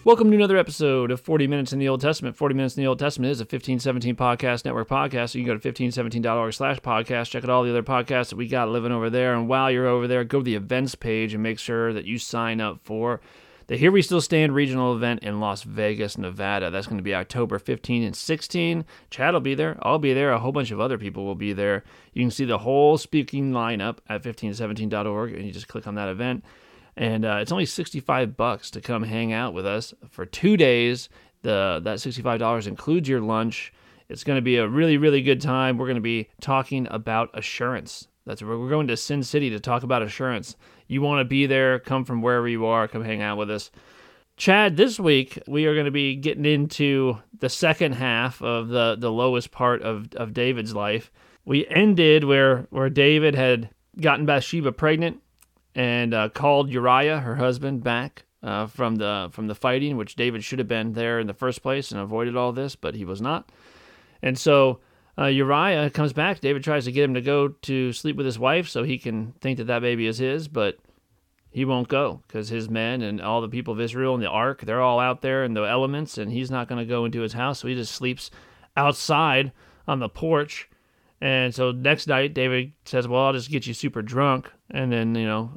Welcome to another episode of 40 Minutes in the Old Testament. 40 Minutes in the Old Testament is a 1517 Podcast Network podcast, so you can go to 1517.org/podcast, check out all the other podcasts that we got living over there, and while you're over there, go to the events page and make sure that you sign up for the Here We Still Stand regional event in Las Vegas, Nevada. That's going to be October 15 and 16. Chad will be there. I'll be there. A whole bunch of other people will be there. You can see the whole speaking lineup at 1517.org, and you just click on that event. And it's only $65 to come hang out with us for 2 days. That $65 includes your lunch. It's going to be a really, really good time. We're going to be talking about assurance. That's where we're going to Sin City to talk about assurance. You want to be there, come from wherever you are, come hang out with us. Chad, this week we are going to be getting into the second half of the lowest part of David's life. We ended where David had gotten Bathsheba pregnant and called Uriah, her husband, back from the fighting, which David should have been there in the first place and avoided all this, but he was not. And so Uriah comes back. David tries to get him to go to sleep with his wife so he can think that baby is his, but he won't go because his men and all the people of Israel and the ark, they're all out there in the elements, and he's not going to go into his house, so he just sleeps outside on the porch. And so next night, David says, well, I'll just get you super drunk. And then,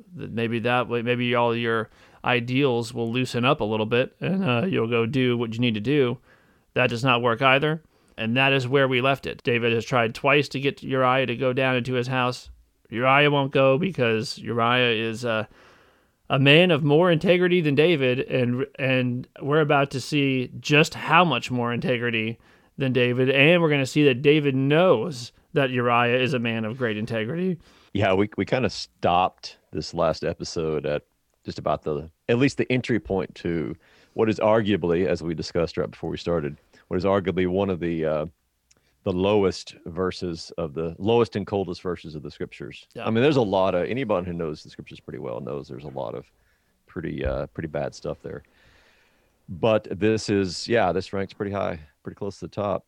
maybe all your ideals will loosen up a little bit and you'll go do what you need to do. That does not work either. And that is where we left it. David has tried twice to get Uriah to go down into his house. Uriah won't go because Uriah is a man of more integrity than David. And we're about to see just how much more integrity than David. And we're going to see that David knows that Uriah is a man of great integrity. Yeah, we kind of stopped this last episode at just about at least the entry point to what is arguably, as we discussed right before we started, what is arguably one of the lowest verses of the lowest and coldest verses of the scriptures. Yeah. I mean, there's a lot of, anybody who knows the scriptures pretty well knows there's a lot of pretty bad stuff there. But this ranks pretty high, pretty close to the top.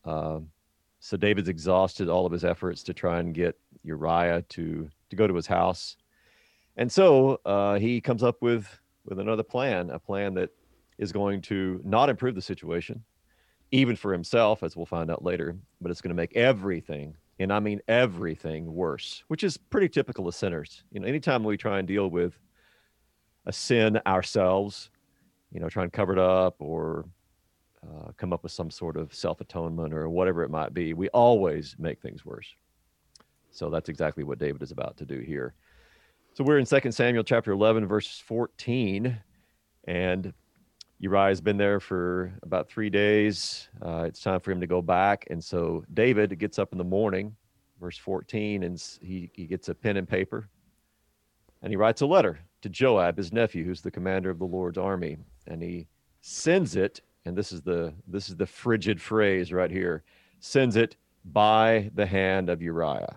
So David's exhausted all of his efforts to try and get Uriah to go to his house. And so he comes up with another plan, a plan that is going to not improve the situation, even for himself, as we'll find out later, but it's going to make everything, and I mean everything, worse, which is pretty typical of sinners. Anytime we try and deal with a sin ourselves, try and cover it up or come up with some sort of self-atonement or whatever it might be, we always make things worse. So that's exactly what David is about to do here. So we're in 2 Samuel chapter 11, verse 14, and Uriah's been there for about 3 days. It's time for him to go back. And so David gets up in the morning, verse 14, and he gets a pen and paper, and he writes a letter to Joab, his nephew, who's the commander of the Lord's army. And he sends it, and this is the frigid phrase right here, sends it by the hand of Uriah.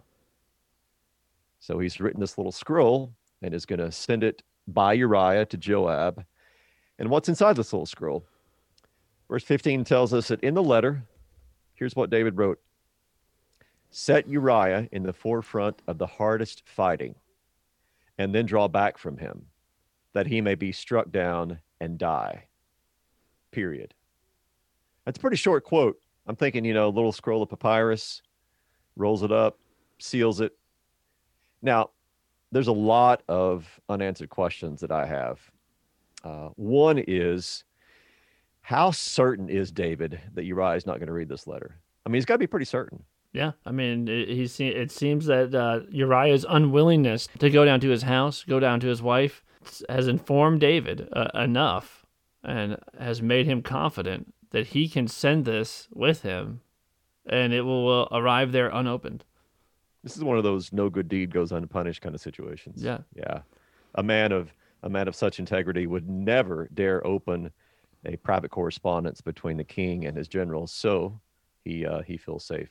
So he's written this little scroll and is going to send it by Uriah to Joab. And what's inside this little scroll? Verse 15 tells us that in the letter, here's what David wrote: set Uriah in the forefront of the hardest fighting, and then draw back from him, that he may be struck down and die. Period. That's a pretty short quote. I'm thinking, a little scroll of papyrus, rolls it up, seals it. Now, there's a lot of unanswered questions that I have. One is, how certain is David that Uriah is not going to read this letter? I mean, he's got to be pretty certain. Yeah, I mean, it seems that Uriah's unwillingness to go down to his house, go down to his wife, has informed David enough and has made him confident that he can send this with him and it will arrive there unopened. This is one of those no good deed goes unpunished kind of situations. Yeah. Yeah. A man of such integrity would never dare open a private correspondence between the king and his generals, so he feels safe.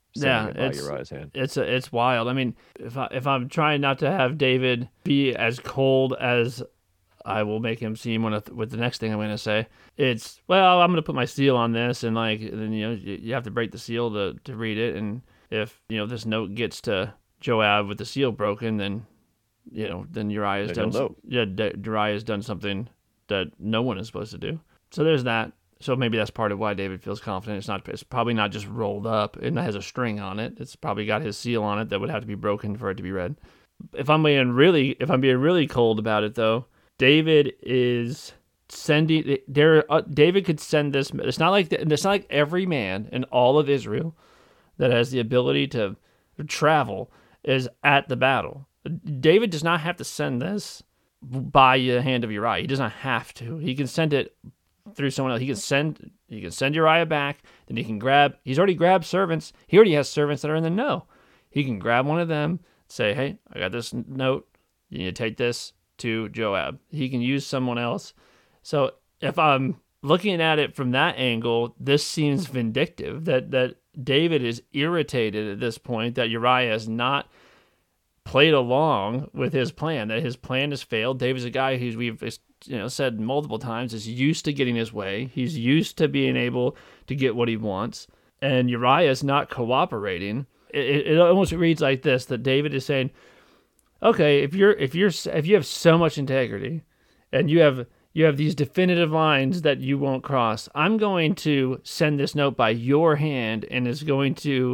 It's wild. I mean, if I'm trying not to have David be as cold as I will make him seem with the next thing I'm going to say, it's, well, I'm going to put my seal on this, and then you have to break the seal to read it, and if this note gets to Joab with the seal broken, then Uriah's done. Uriah's done something that no one is supposed to do. So there's that. So maybe that's part of why David feels confident. It's probably not just rolled up and it has a string on it. It's probably got his seal on it that would have to be broken for it to be read. If I'm being really cold about it though, David is sending David could send this. It's not like every man in all of Israel that has the ability to travel is at the battle. David does not have to send this by the hand of Uriah. He does not have to. He can send it through someone else. He can send Uriah back. Then he's already grabbed servants. He already has servants that are in the know. He can grab one of them, say, hey, I got this note. You need to take this to Joab. He can use someone else. So if I'm looking at it from that angle, this seems vindictive, that David is irritated at this point that Uriah has not played along with his plan, that his plan has failed. David's a guy who we've said multiple times is used to getting his way. He's used to being able to get what he wants. And Uriah is not cooperating. It almost reads like this, that David is saying, okay, if you have so much integrity and you have these definitive lines that you won't cross, I'm going to send this note by your hand, and you're going to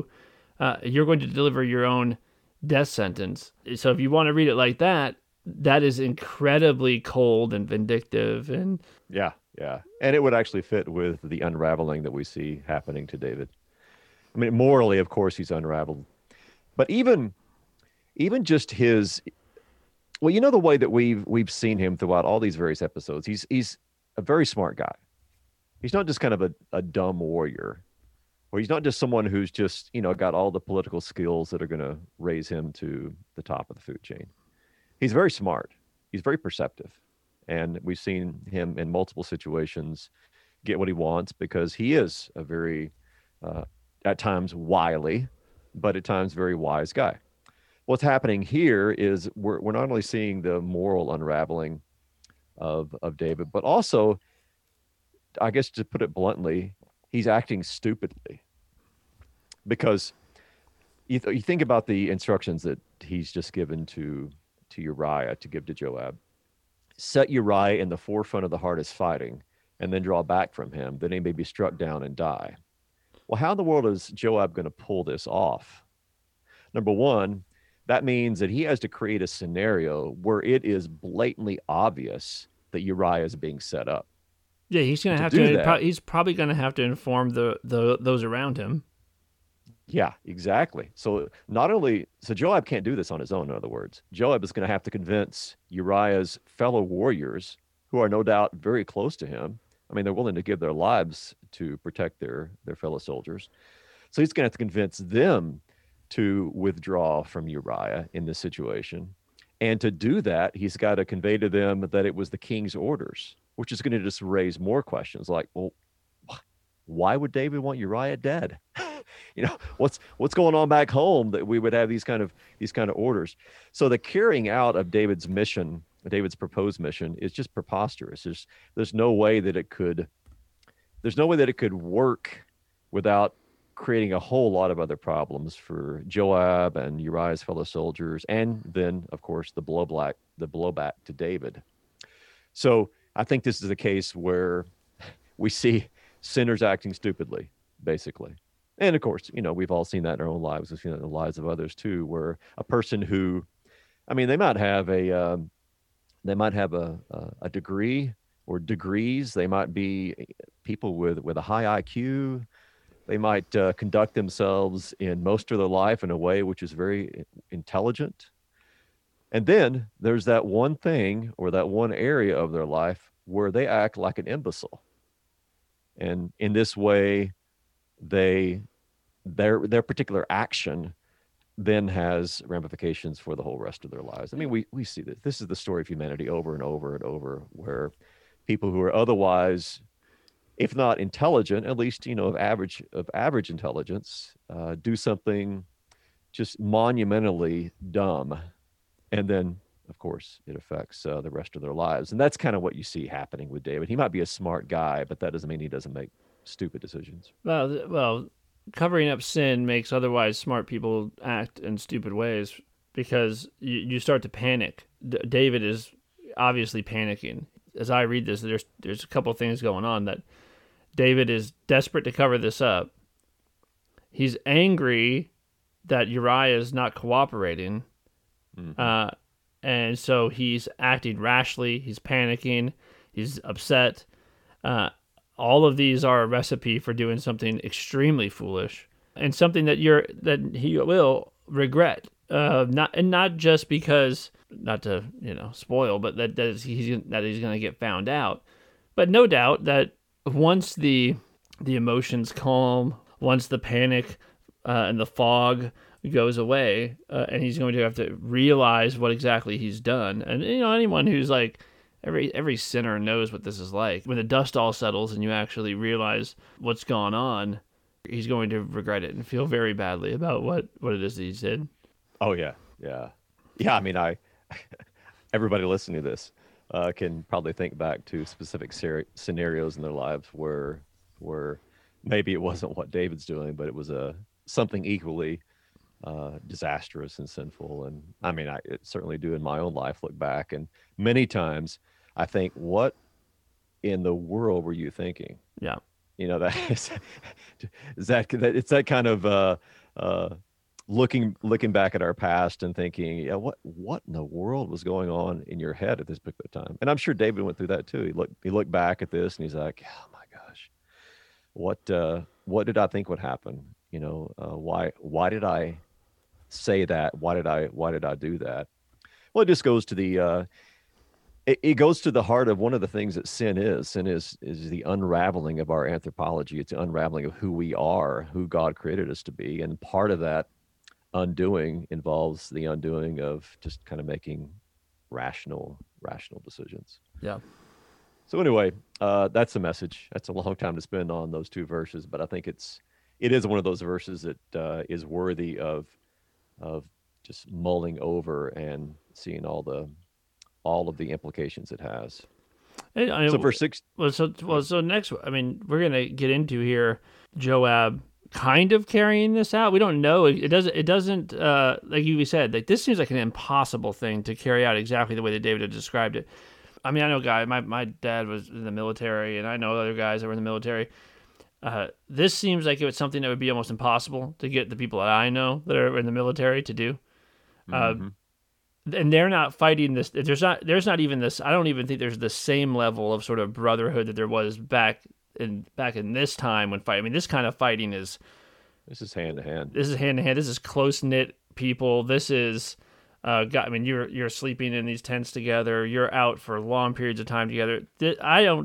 deliver your own death sentence. So if you want to read it like that, that is incredibly cold and vindictive. And yeah. And it would actually fit with the unraveling that we see happening to David. I mean, morally, of course, he's unraveled. But even just his, well, the way that we've seen him throughout all these various episodes, he's a very smart guy. He's not just kind of a dumb warrior, or he's not just someone who's just, got all the political skills that are going to raise him to the top of the food chain. He's very smart. He's very perceptive. And we've seen him in multiple situations get what he wants because he is a very, at times, wily, but at times very wise guy. What's happening here is we're not only seeing the moral unraveling of David, but also, I guess to put it bluntly, he's acting stupidly. Because you think about the instructions that he's just given to Uriah to give to Joab. Set Uriah in the forefront of the hardest fighting, and then draw back from him, that he may be struck down and die. Well, how in the world is Joab going to pull this off? Number one, that means that he has to create a scenario where it is blatantly obvious that Uriah is being set up. Yeah, he's going to have to. He's probably going to have to inform those around him. Yeah, exactly. So Joab can't do this on his own. In other words, Joab is going to have to convince Uriah's fellow warriors, who are no doubt very close to him. I mean, they're willing to give their lives to protect their fellow soldiers. So he's going to have to convince them to withdraw from Uriah in this situation. And to do that, he's got to convey to them that it was the king's orders, which is going to just raise more questions like, well, why would David want Uriah dead? What's going on back home that we would have these kind of orders? So the carrying out of David's proposed mission is just preposterous. There's no way that it could work without creating a whole lot of other problems for Joab and Uriah's fellow soldiers, and then, of course, the blowback to David. So I think this is a case where we see sinners acting stupidly, basically. And of course, we've all seen that in our own lives. We've seen that in the lives of others too, where a person who, they might have a degree or degrees. They might be people with a high IQ. They might conduct themselves in most of their life in a way which is very intelligent. And then there's that one thing or that one area of their life where they act like an imbecile. And in this way, their particular action then has ramifications for the whole rest of their lives. I mean, we see this. This is the story of humanity over and over and over, where people who are otherwise, if not intelligent, at least of average intelligence, do something just monumentally dumb, and then of course it affects the rest of their lives. And that's kind of what you see happening with David. He might be a smart guy, but that doesn't mean he doesn't make stupid decisions. Well, covering up sin makes otherwise smart people act in stupid ways, because you start to panic. David is obviously panicking. as I read this, there's a couple of things going on that David is desperate to cover this up. He's angry that Uriah is not cooperating, and so he's acting rashly. He's panicking. He's upset. All of these are a recipe for doing something extremely foolish and something that he will regret. Not just because, not to spoil, but that he's going to get found out. But no doubt that once the emotions calm, once the panic and the fog goes away, and he's going to have to realize what exactly he's done. And anyone who's like, every sinner knows what this is like. When the dust all settles and you actually realize what's gone on, he's going to regret it and feel very badly about what it is that he did. Oh yeah. I mean, everybody listening to this can probably think back to specific scenarios in their lives where maybe it wasn't what David's doing, but it was something equally disastrous and sinful. And I mean, I certainly do in my own life look back, and many times I think, what in the world were you thinking? Yeah. That is it's that kind of looking back at our past and thinking, yeah, what in the world was going on in your head at this particular time? And I'm sure David went through that too. He looked back at this and he's like, oh my gosh, what did I think would happen? Why did I say that? Why did I do that? Well, it just goes to it goes to the heart of one of the things that sin is. Sin is the unraveling of our anthropology. It's the unraveling of who we are, who God created us to be. And part of that undoing involves the undoing of just kind of making rational decisions. Yeah. So anyway, that's the message. That's a long time to spend on those two verses, but I think it is one of those verses that is worthy of just mulling over and seeing all of the implications it has. So verse 6. So next, I mean, we're gonna get into here Joab kind of carrying this out. We don't know. It doesn't like you said, like this seems like an impossible thing to carry out exactly the way that David had described it. I mean, I know my dad was in the military, and I know other guys that were in the military. This seems like it was something that would be almost impossible to get the people that I know that are in the military to do. And they're not fighting this. There's not even this. I don't even think there's the same level of sort of brotherhood that there was back in this time when fighting. I mean, this kind of fighting is. This is hand to hand. This is hand to hand. This is close knit people. This is. I mean, you're sleeping in these tents together. You're out for long periods of time together. And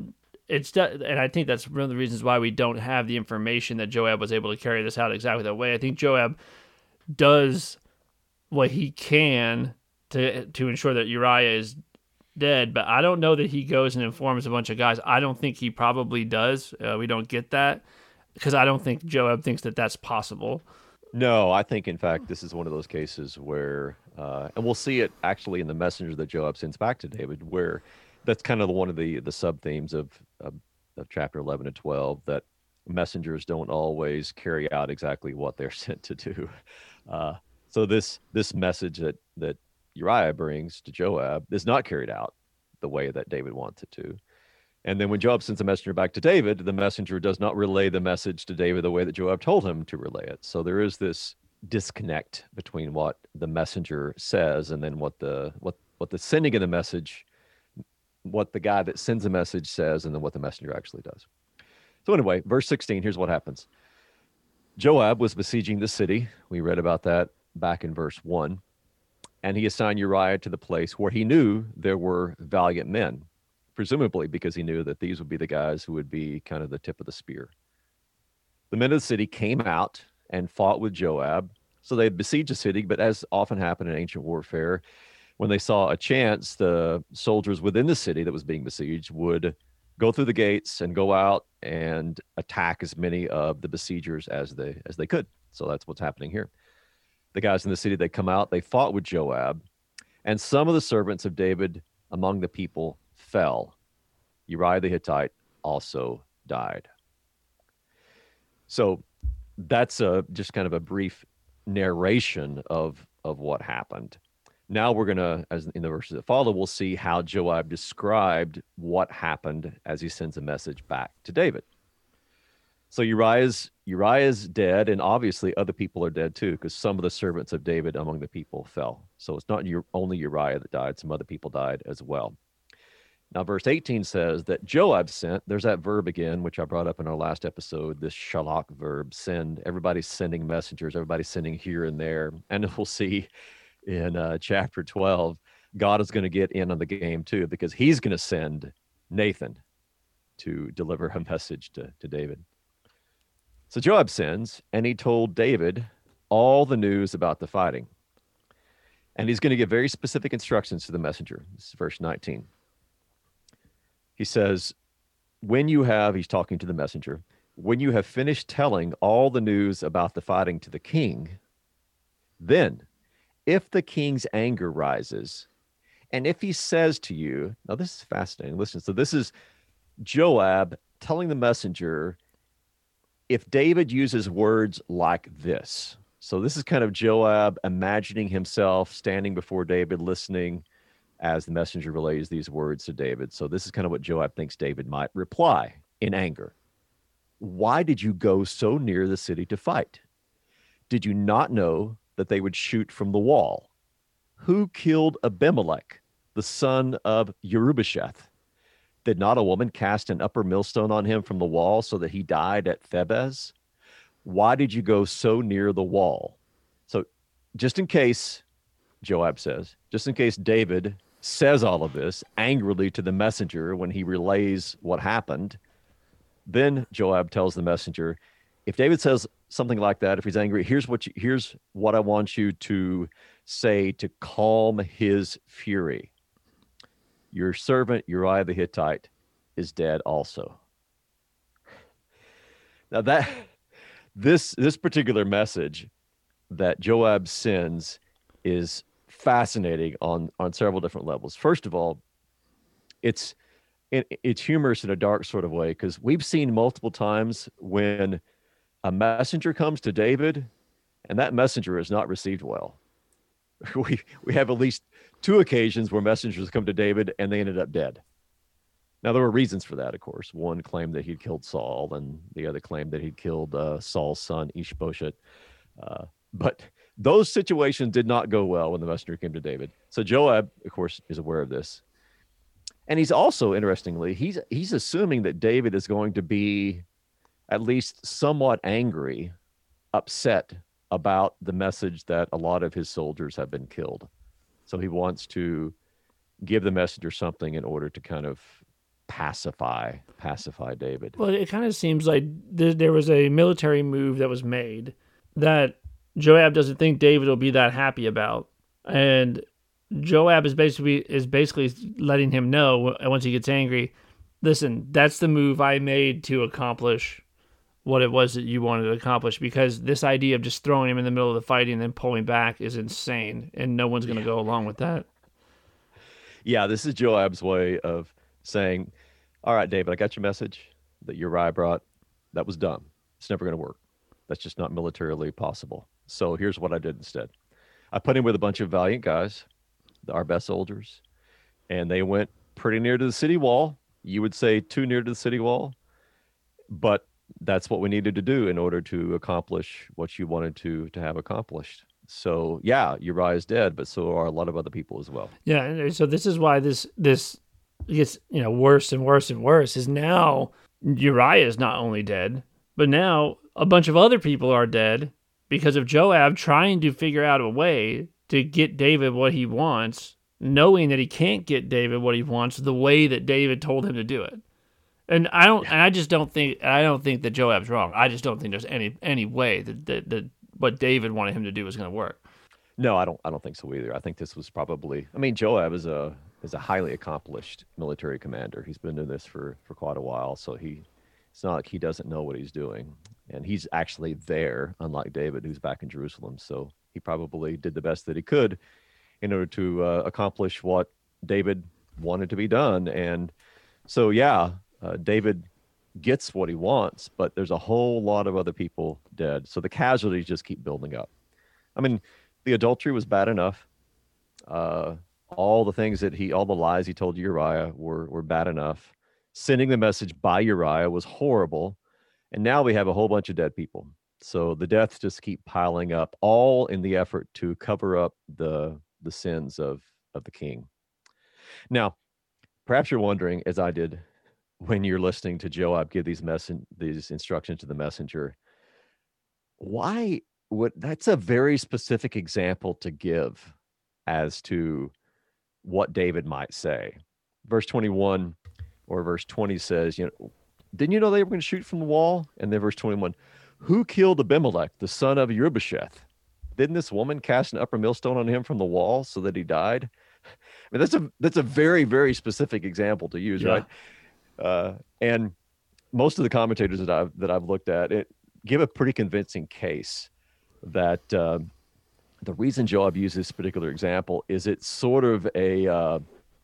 I think that's one of the reasons why we don't have the information that Joab was able to carry this out exactly that way. I think Joab does what he can to ensure that Uriah is dead, but I don't know that he goes and informs a bunch of guys. I don't think he probably does. We don't get that because I don't think Joab thinks that that's possible. No, I think, in fact, this is one of those cases where, and we'll see it actually in the messenger that Joab sends back to David, where that's kind of one of the sub-themes of chapter 11 and 12, that messengers don't always carry out exactly what they're sent to do. So this message that Uriah brings to Joab is not carried out the way that David wants it to. And then when Joab sends a messenger back to David, the messenger does not relay the message to David the way that Joab told him to relay it. So there is this disconnect between what the messenger says and then what the sending of the message, what the guy that sends the message says, and then what the messenger actually does. So anyway, verse 16, here's what happens. Joab was besieging the city. We read about that back in verse 1. And he assigned Uriah to the place where he knew there were valiant men, presumably because he knew that these would be the guys who would be kind of the tip of the spear. The men of the city came out and fought with Joab. So they besieged the city, but as often happened in ancient warfare, when they saw a chance, the soldiers within the city that was being besieged would go through the gates and go out and attack as many of the besiegers as they could. So that's what's happening here. The guys in the city, they come out, they fought with Joab, and some of the servants of David among the people fell. Uriah the Hittite also died. So that's just kind of a brief narration of what happened. Now we're going to, as in the verses that follow, we'll see how Joab described what happened as he sends a message back to David. So Uriah's dead, and obviously other people are dead too, because some of the servants of David among the people fell. So it's not only Uriah that died, some other people died as well. Now, verse 18 says that Joab sent, there's that verb again, which I brought up in our last episode, this shalach verb, send. Everybody's sending messengers, everybody's sending here and there. And we'll see in chapter 12, God is going to get in on the game too, because he's going to send Nathan to deliver a message to David. So Joab sends, and he told David all the news about the fighting. And he's going to give very specific instructions to the messenger. This is verse 19. He says, he's talking to the messenger, when you have finished telling all the news about the fighting to the king, then if the king's anger rises, and if he says to you, now this is fascinating, listen, so this is Joab telling the messenger, if David uses words like this. So this is kind of Joab imagining himself standing before David, listening as the messenger relays these words to David. So this is kind of what Joab thinks David might reply in anger. Why did you go so near the city to fight? Did you not know that they would shoot from the wall? Who killed Abimelech, the son of Jerubbesheth? Did not a woman cast an upper millstone on him from the wall so that he died at Thebez? Why did you go so near the wall? So just in case, Joab says, just in case David says all of this angrily to the messenger when he relays what happened, then Joab tells the messenger, if David says something like that, if he's angry, here's what I want you to say to calm his fury. Your servant Uriah the Hittite is dead also. Now this particular message that Joab sends is fascinating on several different levels. First of all, it's humorous in a dark sort of way, because we've seen multiple times when a messenger comes to David and that messenger is not received well. We have at least 2 occasions where messengers come to David and they ended up dead. Now, there were reasons for that, of course. One claimed that he'd killed Saul, and the other claimed that he'd killed Saul's son, Ishbosheth. But those situations did not go well when the messenger came to David. So Joab, of course, is aware of this. And he's also, interestingly, he's assuming that David is going to be at least somewhat angry, upset about the message that a lot of his soldiers have been killed. So he wants to give the messenger something in order to kind of pacify David. Well, it kind of seems like there was a military move that was made that Joab doesn't think David will be that happy about. And Joab is basically letting him know once he gets angry, listen, that's the move I made to accomplish what it was that you wanted to accomplish, because this idea of just throwing him in the middle of the fighting and then pulling back is insane, and no one's going to go along with that. Yeah, this is Joab's way of saying, all right, David, I got your message that Uriah brought. That was dumb. It's never going to work. That's just not militarily possible. So here's what I did instead. I put him with a bunch of valiant guys, our best soldiers, and they went pretty near to the city wall. You would say too near to the city wall, but that's what we needed to do in order to accomplish what you wanted to have accomplished. So yeah, Uriah is dead, but so are a lot of other people as well. Yeah, and so this is why this gets worse and worse and worse. Is now Uriah is not only dead, but now a bunch of other people are dead because of Joab trying to figure out a way to get David what he wants, knowing that he can't get David what he wants the way that David told him to do it. And I don't think that Joab's wrong. I just don't think there's any way that what David wanted him to do is going to work. No, I don't think so either. I think this was probably, Joab is a highly accomplished military commander. He's been doing this for quite a while, so it's not like he doesn't know what he's doing. And he's actually there, unlike David, who's back in Jerusalem. So he probably did the best that he could in order to accomplish what David wanted to be done. And so, yeah, David gets what he wants, but there's a whole lot of other people dead. So the casualties just keep building up. The adultery was bad enough. Uh, all all the lies he told Uriah were bad enough. Sending the message by Uriah was horrible. And now we have a whole bunch of dead people. So the deaths just keep piling up, all in the effort to cover up the sins of the king. Now, perhaps you're wondering, as I did when you're listening to Joab give these instructions to the messenger, why would that's a very specific example to give as to what David might say. Verse 21 or verse 20 says, didn't you know they were going to shoot from the wall? And then verse 21, who killed Abimelech, the son of Jerubbesheth? Didn't this woman cast an upper millstone on him from the wall so that he died? I mean, that's a very, very specific example to use, right? And most of the commentators that I've looked at give a pretty convincing case that the reason Joab used this particular example is it's sort of a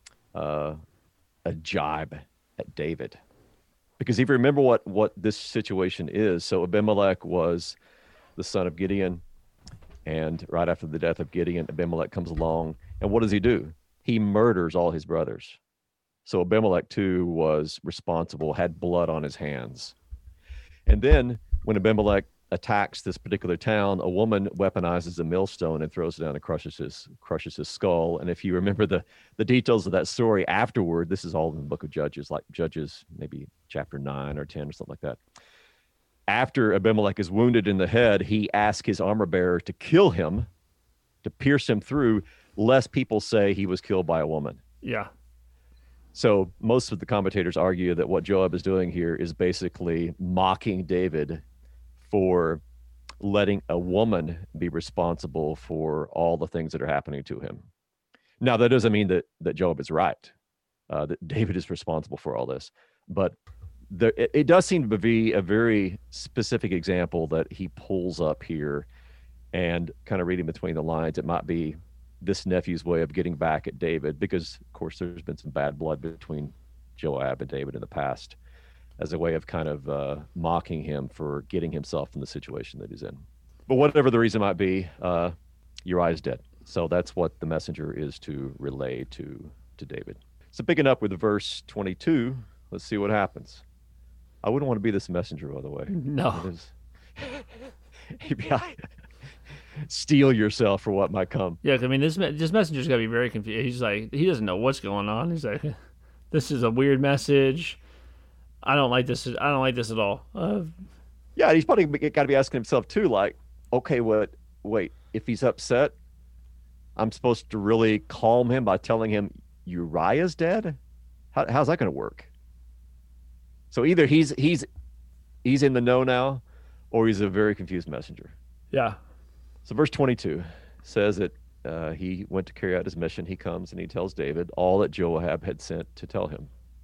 jibe at David. Because if you remember what this situation is, so Abimelech was the son of Gideon, and right after the death of Gideon, Abimelech comes along, and what does he do? He murders all his brothers. So Abimelech too was responsible, had blood on his hands. And then when Abimelech attacks this particular town, a woman weaponizes a millstone and throws it down and crushes his skull. And if you remember the details of that story afterward, this is all in the book of Judges, like Judges maybe chapter 9 or 10 or something like that. After Abimelech is wounded in the head, he asks his armor bearer to kill him, to pierce him through, lest people say he was killed by a woman. Yeah. So most of the commentators argue that what Joab is doing here is basically mocking David for letting a woman be responsible for all the things that are happening to him. Now, that doesn't mean that Joab is right, that David is responsible for all this, but it does seem to be a very specific example that he pulls up here, and kind of reading between the lines, it might be this nephew's way of getting back at David, because of course there's been some bad blood between Joab and David in the past, as a way of kind of mocking him for getting himself in the situation that he's in. But whatever the reason might be, Uriah is dead. So that's what the messenger is to relay to David. So picking up with verse 22, let's see what happens. I wouldn't want to be this messenger, by the way. No. Steel yourself for what might come. Yeah, I mean, this messenger's got to be very confused. He's like, he doesn't know what's going on. He's like, this is a weird message. I don't like this. I don't like this at all. Yeah, he's probably got to be asking himself too, like, okay, wait, if he's upset, I'm supposed to really calm him by telling him Uriah's dead? How's that going to work? So either he's in the know now, or he's a very confused messenger. Yeah. So verse 22 says that he went to carry out his mission. He comes and he tells David all that Joab had sent to tell him.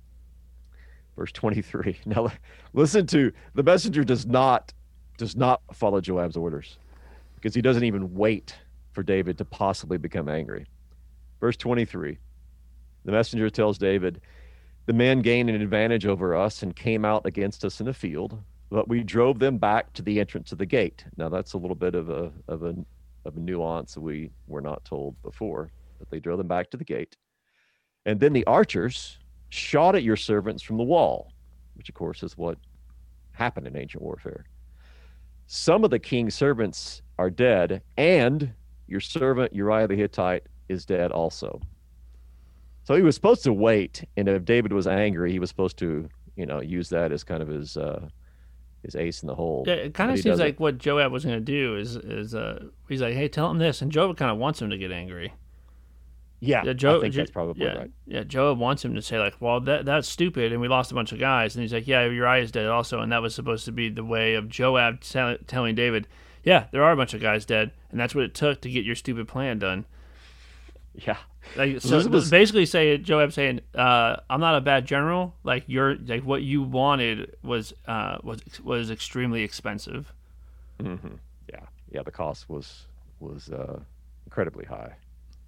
Verse 23. Now listen to, the messenger does not follow Joab's orders, because he doesn't even wait for David to possibly become angry. Verse 23. The messenger tells David, the men gained an advantage over us and came out against us in the field, but we drove them back to the entrance of the gate. Now that's a little bit of a nuance we were not told before, but they drove them back to the gate. And then the archers shot at your servants from the wall, which of course is what happened in ancient warfare. Some of the king's servants are dead, and your servant Uriah the Hittite is dead also. So he was supposed to wait, and if David was angry, he was supposed to, use that as kind of his ace in the hole. Yeah, it kind of seems like what Joab was going to do is he's like, hey, tell him this, and Joab kind of wants him to get angry. Yeah, I think that's probably right. Yeah, Joab wants him to say, like, well, that's stupid, and we lost a bunch of guys. And he's like, yeah, Uriah's dead also, and that was supposed to be the way of Joab telling David, yeah, there are a bunch of guys dead, and that's what it took to get your stupid plan done. Yeah. Like, so basically Joab saying, I'm not a bad general. Like, what you wanted was extremely expensive. Mm-hmm. Yeah. The cost was incredibly high.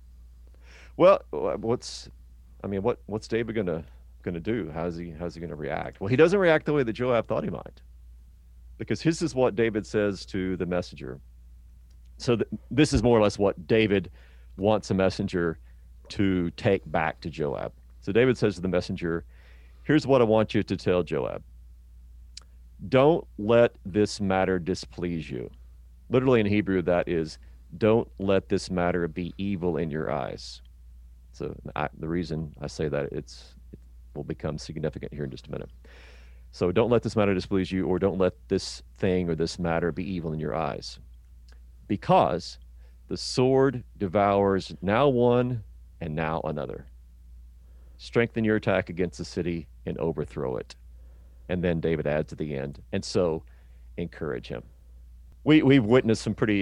Well, what's David gonna do? How's he gonna react? Well, he doesn't react the way that Joab thought he might, because this is what David says to the messenger. So this is more or less what David wants a messenger to take back to Joab. So David says to the messenger, here's what I want you to tell Joab. Don't let this matter displease you. Literally in Hebrew, that is, don't let this matter be evil in your eyes. So the reason I say that, it will become significant here in just a minute. So don't let this matter displease you, or don't let this thing or this matter be evil in your eyes. Because the sword devours now one and now another. Strengthen your attack against the city and overthrow it. And then David adds at the end, and so encourage him. We've witnessed some pretty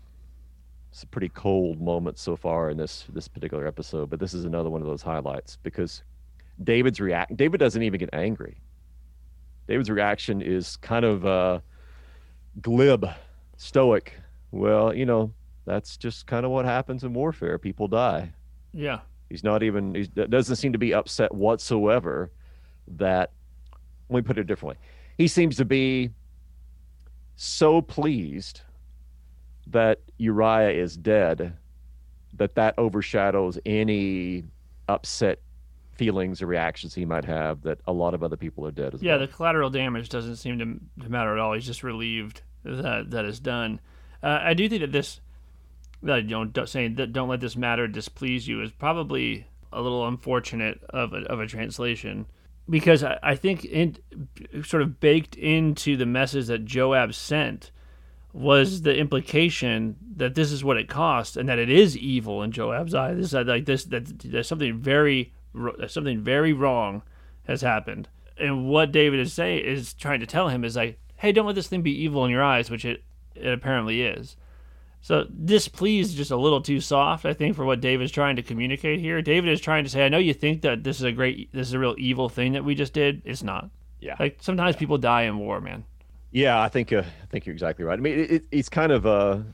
cold moments so far in this particular episode, but this is another one of those highlights, because David doesn't even get angry. David's reaction is kind of glib, stoic. Well, that's just kind of what happens in warfare. People die. Yeah. He doesn't seem to be upset whatsoever that, let me put it differently. He seems to be so pleased that Uriah is dead that overshadows any upset feelings or reactions he might have that a lot of other people are dead as well. Yeah, the collateral damage doesn't seem to matter at all. He's just relieved that is done. I do think that saying that don't let this matter displease you is probably a little unfortunate of a translation, because I think sort of baked into the message that Joab sent was the implication that this is what it costs and that it is evil in Joab's eyes. That something very wrong has happened. And what David is trying to tell him is like, hey, don't let this thing be evil in your eyes, which it apparently is. So displeased is just a little too soft, I think, for what David's trying to communicate here. David is trying to say, I know you think that this is a real evil thing that we just did. It's not. Yeah. Like sometimes people die in war, man. Yeah, I think you're exactly right. I mean, it's kind of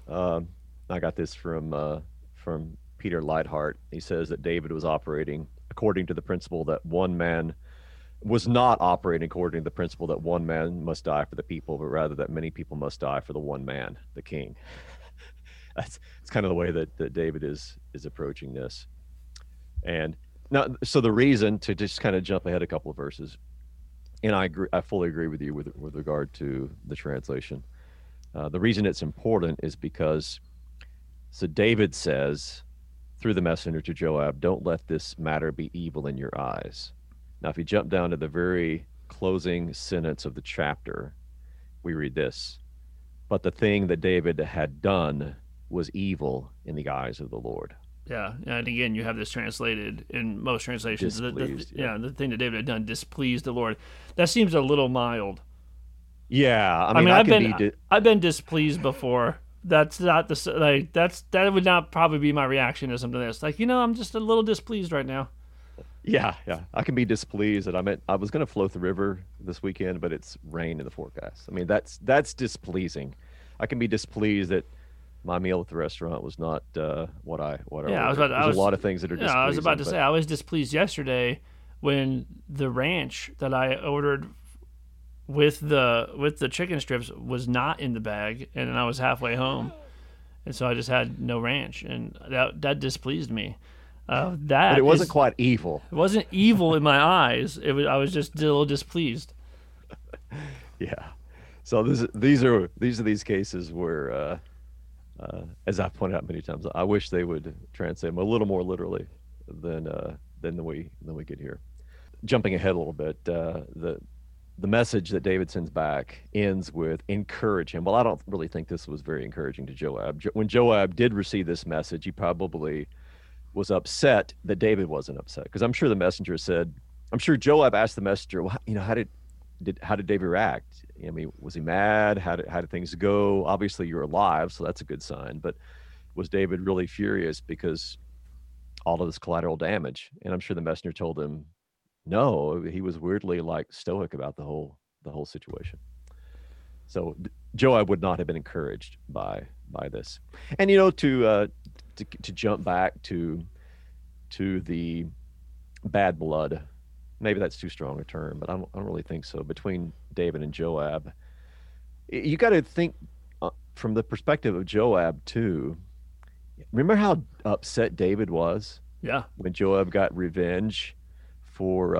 I got this from Peter Leithart. He says that David was operating according to the principle that one man was not operating according to the principle that one man must die for the people, but rather that many people must die for the one man, the king. It's kind of the way that David is approaching this. And now, so the reason, to just kind of jump ahead a couple of verses, and I fully agree with you with regard to the translation. The reason it's important is because, so David says through the messenger to Joab, don't let this matter be evil in your eyes. Now, if you jump down to the very closing sentence of the chapter, we read this: but the thing that David had done was evil in the eyes of the Lord. Yeah, and again, you have this translated in most translations. The thing that David had done displeased the Lord. That seems a little mild. Yeah, I mean, I've been displeased before. That's not that would not probably be my reaction to something like this. Like, I'm just a little displeased right now. Yeah, I can be displeased that I was going to float the river this weekend, but it's rain in the forecast. I mean, that's displeasing. I can be displeased that my meal at the restaurant was not what I ordered. There's a lot of things that are displeasing. I was about to say, I was displeased yesterday when the ranch that I ordered with the chicken strips was not in the bag, and then I was halfway home, and so I just had no ranch, and that displeased me. But it wasn't quite evil. It wasn't evil in my eyes. I was just a little displeased. Yeah. So these are these cases where, as I've pointed out many times, I wish they would translate them a little more literally than we get here. Jumping ahead a little bit, the message that David sends back ends with encourage him. Well, I don't really think this was very encouraging to Joab. When Joab did receive this message, he probably was upset that David wasn't upset, because I'm sure the messenger said, I'm sure Joab asked the messenger, well, how did David react? I mean, was he mad? How did things go? Obviously, you're alive, so that's a good sign. But was David really furious because all of this collateral damage? And I'm sure the messenger told him, no, he was weirdly stoic about the whole situation. So Joab would not have been encouraged by this. And to jump back to the bad blood, maybe that's too strong a term, but I don't really think so, between David and Joab. You got to think from the perspective of Joab too. Remember how upset David was Yeah. when Joab got revenge for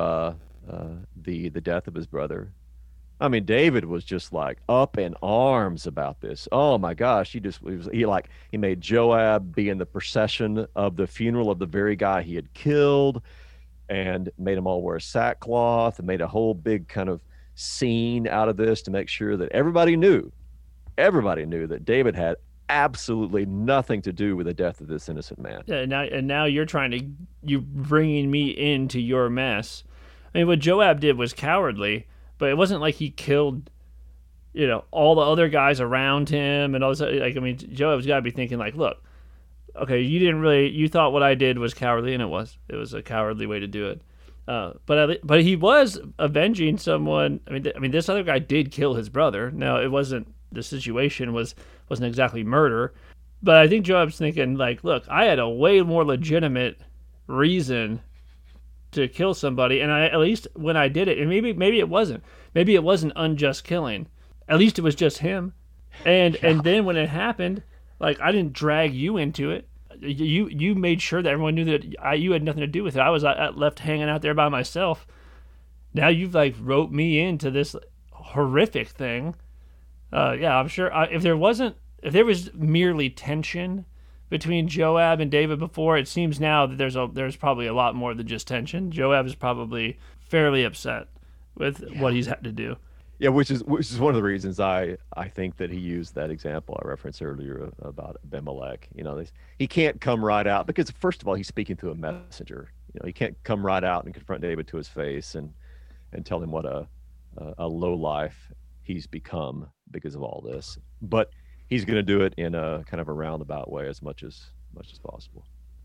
the death of his brother? I mean, David was just like up in arms about this. Oh my gosh, he made Joab be in the procession of the funeral of the very guy he had killed, and made them all wear sackcloth, and made a whole big kind of scene out of this to make sure that everybody knew that David had absolutely nothing to do with the death of this innocent man. Yeah, and now you bringing me into your mess. I mean, what Joab did was cowardly, but it wasn't like he killed, all the other guys around him and all this. Like, I mean, Joab's got to be thinking like, look, okay, you thought what I did was cowardly, and it was a cowardly way to do it. But he was avenging someone. I mean, this other guy did kill his brother. Now, it wasn't the situation wasn't exactly murder, but I think Joab's thinking like, look, I had a way more legitimate reason to kill somebody, and at least when I did it, and maybe it wasn't, unjust killing. At least it was just him, and then when it happened, like I didn't drag you into it. You made sure that everyone knew that you had nothing to do with it. I was left hanging out there by myself. Now you've like roped me into this horrific thing. Yeah, I'm sure if there was merely tension between Joab and David before, it seems now that there's probably a lot more than just tension. Joab is probably fairly upset with what he's had to do. Yeah, which is one of the reasons I think that he used that example I referenced earlier about Abimelech. He can't come right out because first of all he's speaking to a messenger. He can't come right out and confront David to his face and tell him what a low life he's become because of all this. But he's going to do it in a kind of a roundabout way as much as possible.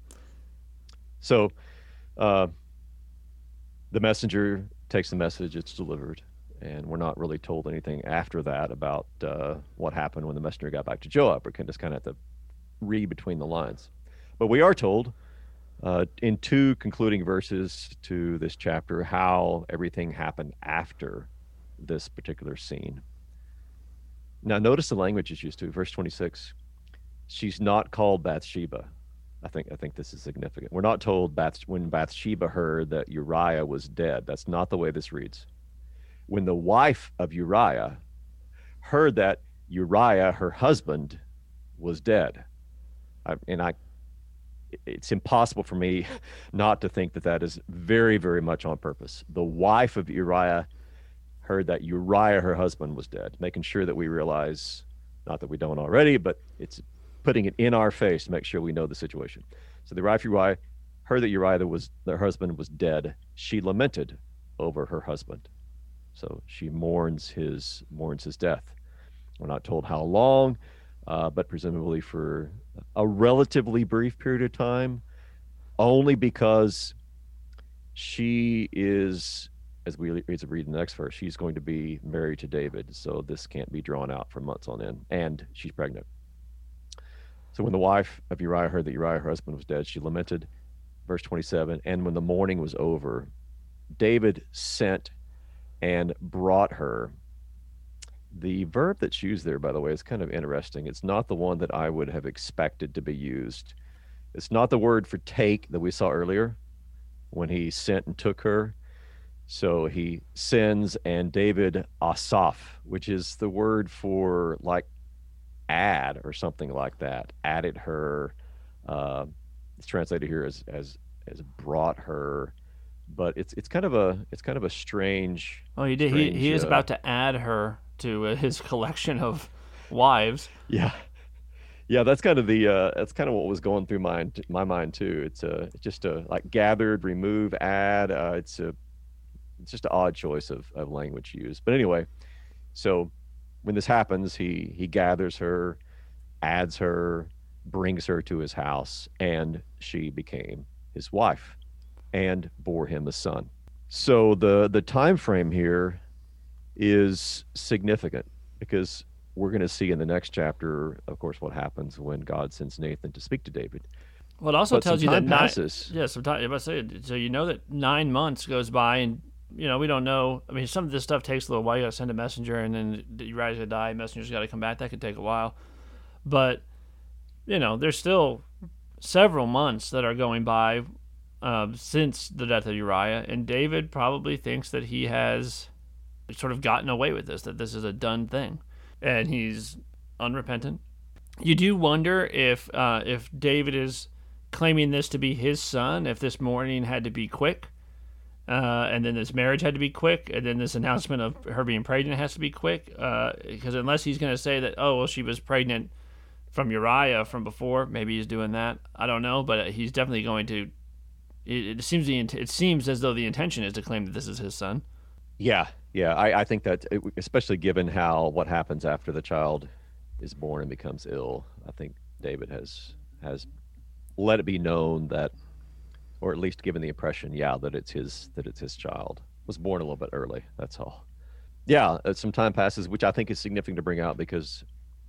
So, the messenger takes the message; it's delivered. And we're not really told anything after that about what happened when the messenger got back to Joab. We can just kind of have to read between the lines. But we are told in 2 concluding verses to this chapter how everything happened after this particular scene. Now, notice the language is used to. Verse 26, she's not called Bathsheba. I think this is significant. We're not told when Bathsheba heard that Uriah was dead. That's not the way this reads. When the wife of Uriah heard that Uriah, her husband, was dead. It's impossible for me not to think that is very, very much on purpose. The wife of Uriah heard that Uriah, her husband, was dead, making sure that we realize, not that we don't already, but it's putting it in our face to make sure we know the situation. So the wife of Uriah heard that Uriah, their husband, was dead. She lamented over her husband. So she mourns his death. We're not told how long, but presumably for a relatively brief period of time, only because she is, as we read in the next verse, she's going to be married to David. So this can't be drawn out for months on end, and she's pregnant. So when the wife of Uriah heard that Uriah, her husband, was dead, she lamented. Verse 27, and when the mourning was over, David sent and brought her. The verb that's used there, by the way, is kind of interesting. It's not the one that I would have expected to be used. It's not the word for take that we saw earlier when he sent and took her. So he sends, and David asaph, which is the word for like add or something like that. Added her. It's translated here as brought her. But it's kind of a strange. Oh, he did. He is about to add her to his collection of wives. Yeah, that's kind of what was going through my mind too. It's just a like gathered, remove, add. It's just an odd choice of language used. But anyway, so when this happens, he gathers her, adds her, brings her to his house, and she became his wife and bore him a son. So the time frame here is significant because we're going to see in the next chapter, of course, what happens when God sends Nathan to speak to David. Well, it also tells you that passes. So you know that 9 months goes by, and we don't know. I mean, some of this stuff takes a little while. You got to send a messenger, and then Uriah's going to die. Messenger's got to come back. That could take a while. But there's still several months that are going by since the death of Uriah, and David probably thinks that he has sort of gotten away with this, that this is a done thing, and he's unrepentant. You do wonder if David is claiming this to be his son, if this mourning had to be quick, and then this marriage had to be quick, and then this announcement of her being pregnant has to be quick, because unless he's going to say that, oh, well, she was pregnant from Uriah from before, maybe he's doing that. I don't know, but he's definitely going to. It seems as though the intention is to claim that this is his son. Yeah. I think that, especially given what happens after the child is born and becomes ill, I think David has let it be known that, or at least given the impression, that it's his child. Was born a little bit early. That's all. Yeah, some time passes, which I think is significant to bring out, because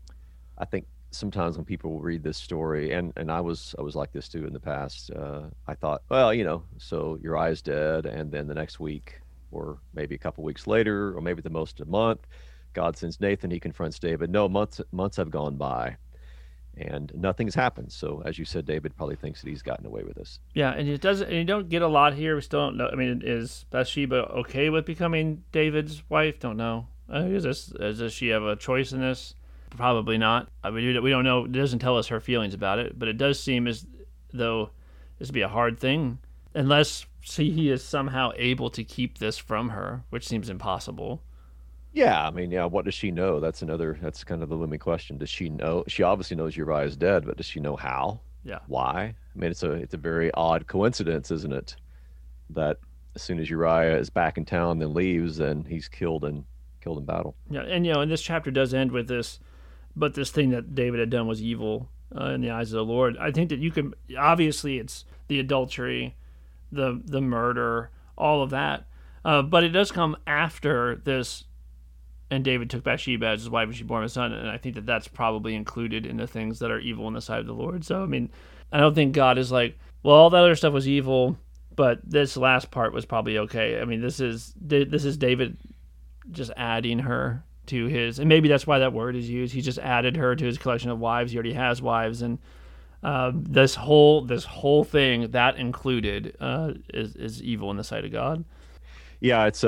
I think sometimes when people read this story, and I was like this too in the past, I thought, well, so Uriah's dead, and then the next week, or maybe a couple weeks later, or maybe the most a month, God sends Nathan. He confronts David. No, months have gone by, and nothing's happened. So, as you said, David probably thinks that he's gotten away with this. Yeah, and it doesn't. And you don't get a lot here. We still don't know. I mean, is Bathsheba okay with becoming David's wife? Don't know. Does she have a choice in this? Probably not. I mean, we don't know. It doesn't tell us her feelings about it, but it does seem as though this would be a hard thing, unless he is somehow able to keep this from her, which seems impossible. Yeah, I mean, what does she know? That's kind of the looming question. Does she know? She obviously knows Uriah is dead, but does she know how? Yeah. Why? I mean, it's a very odd coincidence, isn't it? That as soon as Uriah is back in town, then leaves, and he's killed in battle. Yeah, and and this chapter does end with this, but this thing that David had done was evil in the eyes of the Lord. I think that you can, obviously it's the adultery, the murder, all of that, but it does come after this. And David took Bathsheba as his wife, and she bore him a son. And I think that that's probably included in the things that are evil in the sight of the Lord. So, I mean, I don't think God is like, well, all that other stuff was evil, but this last part was probably okay. I mean, this is David just adding her to his, and maybe that's why that word is used. He just added her to his collection of wives. He already has wives, and this whole thing that included is evil in the sight of God. Yeah, it's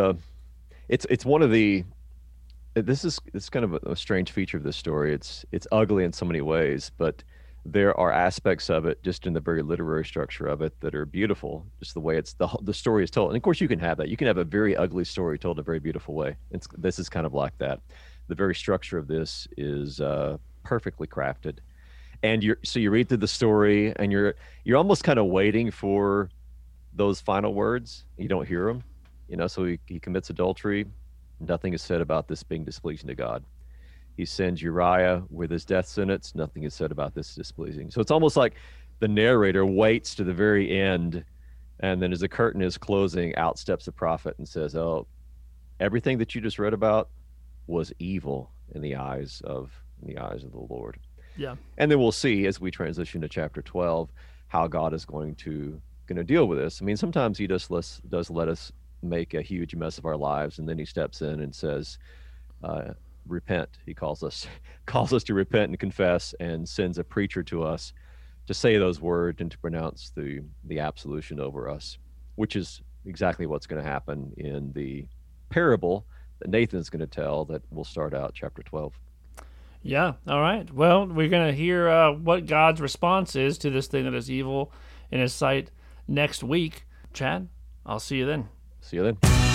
one of the. It's kind of a strange feature of this story. It's ugly in so many ways, but there are aspects of it, just in the very literary structure of it, that are beautiful. Just the way the story is told, and of course you can have that. You can have a very ugly story told in a very beautiful way. This is kind of like that. The very structure of this is perfectly crafted, and you read through the story, and you're almost kind of waiting for those final words. You don't hear them, So he commits adultery. Nothing is said about this being displeasing to God. He sends Uriah with his death sentence. Nothing is said about this displeasing. So it's almost like the narrator waits to the very end, and then as the curtain is closing, out steps the prophet and says, oh, everything that you just read about was evil in the eyes of the Lord. Yeah. And then we'll see as we transition to chapter 12 how God is going to deal with this. I mean, sometimes he does let us make a huge mess of our lives, and then he steps in and says, repent. He calls us to repent and confess, and sends a preacher to us to say those words and to pronounce the absolution over us, which is exactly what's going to happen in the parable that Nathan's going to tell, that will start out chapter 12. Yeah. All right. Well, we're going to hear what God's response is to this thing that is evil in his sight next week. Chad, I'll see you then. See you then.